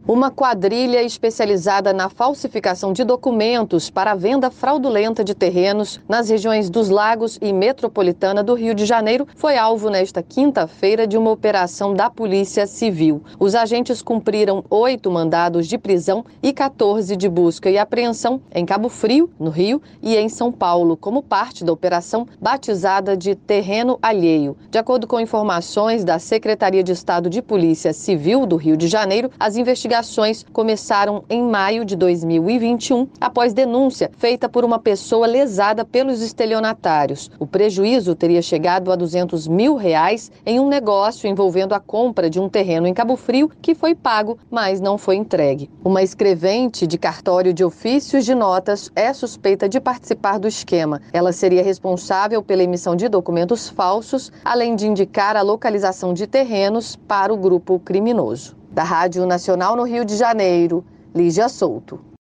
Uma quadrilha especializada na falsificação de documentos para a venda fraudulenta de terrenos nas regiões dos Lagos e Metropolitana do Rio de Janeiro foi alvo nesta quinta-feira de uma operação da Polícia Civil. Os agentes cumpriram 8 mandados de prisão e 14 de busca e apreensão em Cabo Frio, no Rio, e em São Paulo, como parte da operação batizada de Terreno Alheio. De acordo com informações da Secretaria de Estado de Polícia Civil do Rio de Janeiro, as investigações começaram em maio de 2021, após denúncia feita por uma pessoa lesada pelos estelionatários. O prejuízo teria chegado a R$200 mil em um negócio envolvendo a compra de um terreno em Cabo Frio que foi pago, mas não foi entregue. Uma escrevente de cartório de ofícios de notas é suspeita de participar do esquema. Ela seria responsável pela emissão de documentos falsos, além de indicar a localização de terrenos para o grupo criminoso. Da Rádio Nacional no Rio de Janeiro, Lígia Souto.